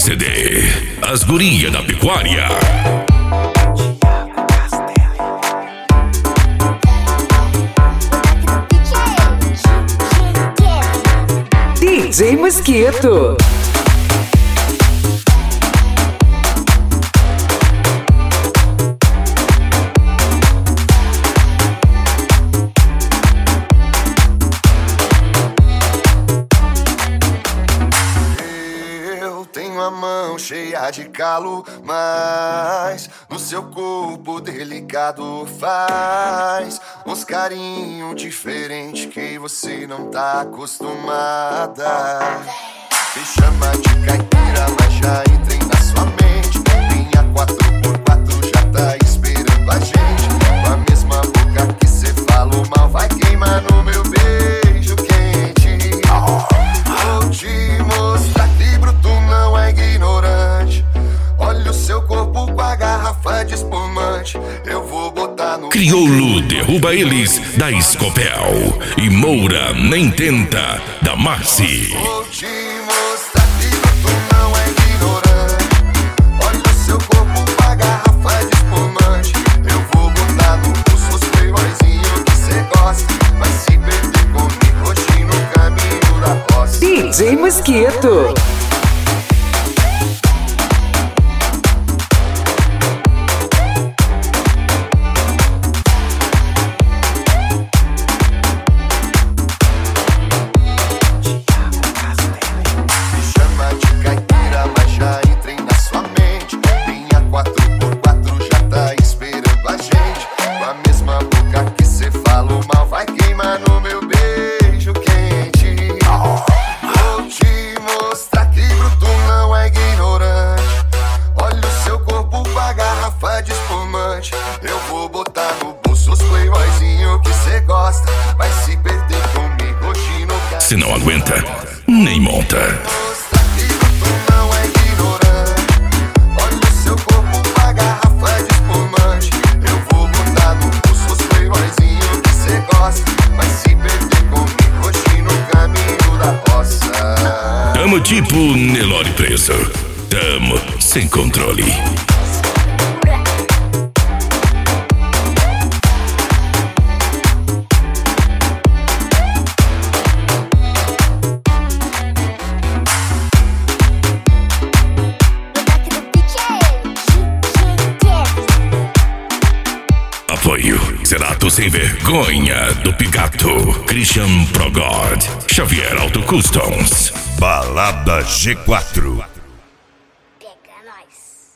CD, As Gurias da Pecuária. DJ Mosquito. A mão cheia de calo, mas no seu corpo delicado faz uns carinho diferente que você não tá acostumada. Me chama de caipira, mas já entrei na sua mente. Minha 4x4 já tá esperando a gente. Com a mesma boca que cê falou mal, vai queimar no meu beijo quente. Vou te mostrar que bruto não é ignorante. Olha o seu corpo com a garrafa de espumante. Eu vou botar no... Crioulo derruba eles da Escopel. E Moura nem tenta da Marci. Vou te mostrar que bruto não é ignorante. Olha o seu corpo com a garrafa de espumante. Eu vou botar no pulso os playboyzinhos que cê gosta. Vai se perder comigo hoje no caminho da roça. DJ Mosquito. Eu vou botar no bolso os playboyzinhos que cê gosta. Vai se perder comigo hoje no caminho. Se não aguenta, nem monta. Mostra que bruto não é ignorante. Olha o seu corpo com a garrafa de espumante. Eu vou botar no bolso os playboyzinhos que cê gosta. Vai se perder comigo hoje no caminho da roça. Tamo tipo Nelore preso. Tamo sem controle. Apoio Zerato Sem Vergonha do Pigato, Christian Progod, Xavier Auto Customs. Balada G4. Pega nós.